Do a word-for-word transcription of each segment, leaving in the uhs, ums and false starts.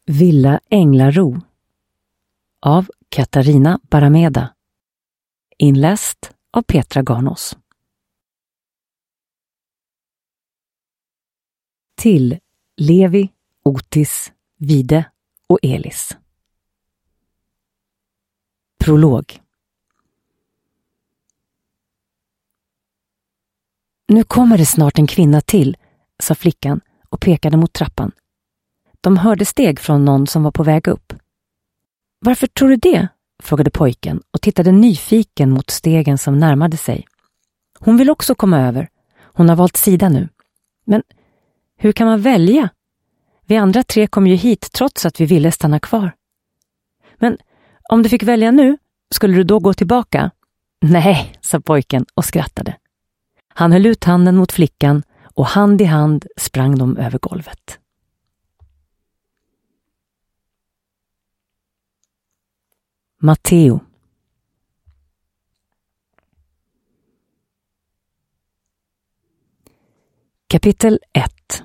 Villa Änglaro av Katarina Barameda. Inläst av Petra Garnås. Till Levi, Otis, Vide och Elis. Prolog. Nu kommer det snart en kvinna till, sa flickan och pekade mot trappan. De hörde steg från någon som var på väg upp. Varför tror du det? Frågade pojken och tittade nyfiken mot stegen som närmade sig. Hon vill också komma över. Hon har valt sida nu. Men hur kan man välja? Vi andra tre kom ju hit trots att vi ville stanna kvar. Men om du fick välja nu, skulle du då gå tillbaka? Nej, sa pojken och skrattade. Han höll ut handen mot flickan och hand i hand sprang de över golvet. Matteo. Kapitel ett.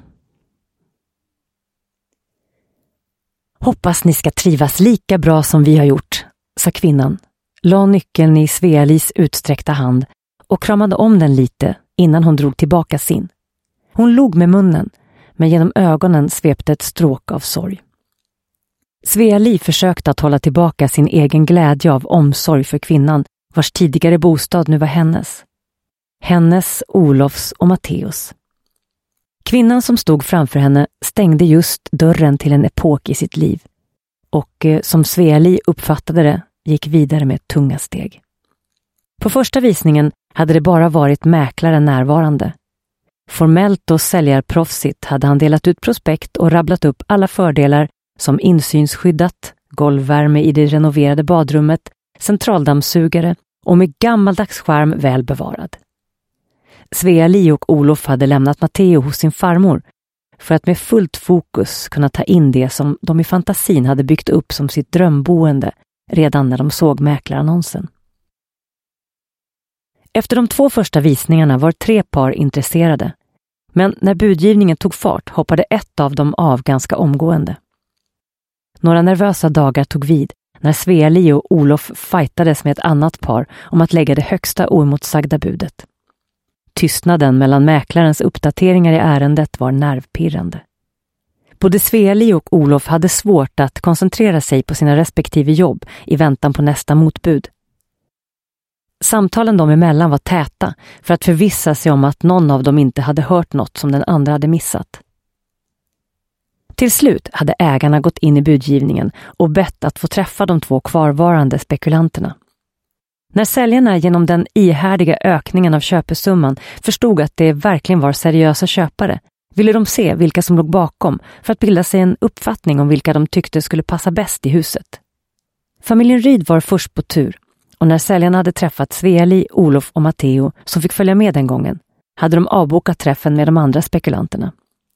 Hoppas ni ska trivas lika bra som vi har gjort, sa kvinnan, la nyckeln i Svea-Lis utsträckta hand och kramade om den lite innan hon drog tillbaka sin. Hon log med munnen, men genom ögonen svepte ett stråk av sorg. Svea-Li försökte att hålla tillbaka sin egen glädje av omsorg för kvinnan vars tidigare bostad nu var hennes. Hennes, Olofs och Matteos. Kvinnan som stod framför henne stängde just dörren till en epok i sitt liv och som Svea-Li uppfattade det gick vidare med tunga steg. På första visningen hade det bara varit mäklaren närvarande. Formellt och säljarproffsigt hade han delat ut prospekt och rabblat upp alla fördelar som insynsskyddat, golvvärme i det renoverade badrummet, centraldammsugare och med gammaldags charm väl bevarad. Svea-Li och Olof hade lämnat Matteo hos sin farmor för att med fullt fokus kunna ta in det som de i fantasin hade byggt upp som sitt drömboende redan när de såg mäklarannonsen. Efter de två första visningarna var tre par intresserade, men när budgivningen tog fart hoppade ett av dem av ganska omgående. Några nervösa dagar tog vid när Svea-Li och Olof fightades med ett annat par om att lägga det högsta oemotsagda budet. Tystnaden mellan mäklarens uppdateringar i ärendet var nervpirrande. Både Svea-Li och Olof hade svårt att koncentrera sig på sina respektive jobb i väntan på nästa motbud. Samtalen dem emellan var täta för att förvissa sig om att någon av dem inte hade hört något som den andra hade missat. Till slut hade ägarna gått in i budgivningen och bett att få träffa de två kvarvarande spekulanterna. När säljarna genom den ihärdiga ökningen av köpesumman förstod att det verkligen var seriösa köpare ville de se vilka som låg bakom för att bilda sig en uppfattning om vilka de tyckte skulle passa bäst i huset. Familjen Ryd var först på tur och när säljarna hade träffat Svea-Li, Olof och Matteo som fick följa med den gången hade de avbokat träffen med de andra spekulanterna.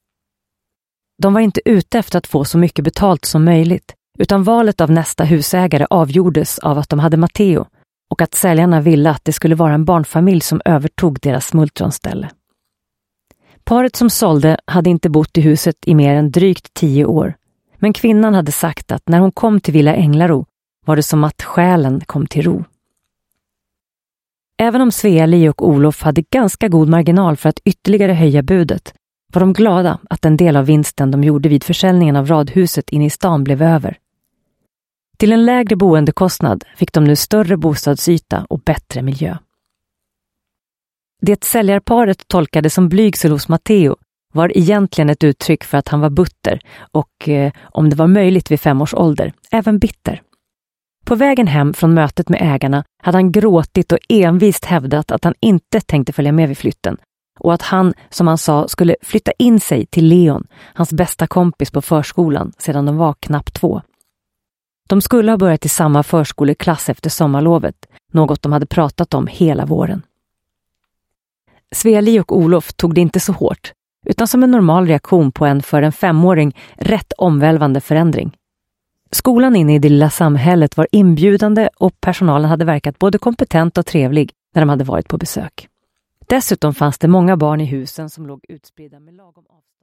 De var inte ute efter att få så mycket betalt som möjligt utan valet av nästa husägare avgjordes av att de hade Matteo och att säljarna ville att det skulle vara en barnfamilj som övertog deras smultronställe. Paret som sålde hade inte bott i huset i mer än drygt tio år, men kvinnan hade sagt att när hon kom till Villa Änglaro var det som att själen kom till ro. Även om Svea-Li och Olof hade ganska god marginal för att ytterligare höja budet var de glada att en del av vinsten de gjorde vid försäljningen av radhuset inne i stan blev över. Till en lägre boendekostnad fick de nu större bostadsyta och bättre miljö. Det säljarparet tolkade som blygsel hos Matteo var egentligen ett uttryck för att han var butter och, eh, om det var möjligt vid fem års ålder, även bitter. På vägen hem från mötet med ägarna hade han gråtit och envist hävdat att han inte tänkte följa med vid flytten och att han, som han sa, skulle flytta in sig till Leon, hans bästa kompis på förskolan sedan de var knappt två. De skulle ha börjat i samma förskoleklass efter sommarlovet, något de hade pratat om hela våren. Svea-Li och Olof tog det inte så hårt, utan som en normal reaktion på en för en femåring rätt omvälvande förändring. Skolan inne i det lilla samhället var inbjudande och personalen hade verkat både kompetent och trevlig när de hade varit på besök. Dessutom fanns det många barn i husen som låg utspridda med lagom avstånd.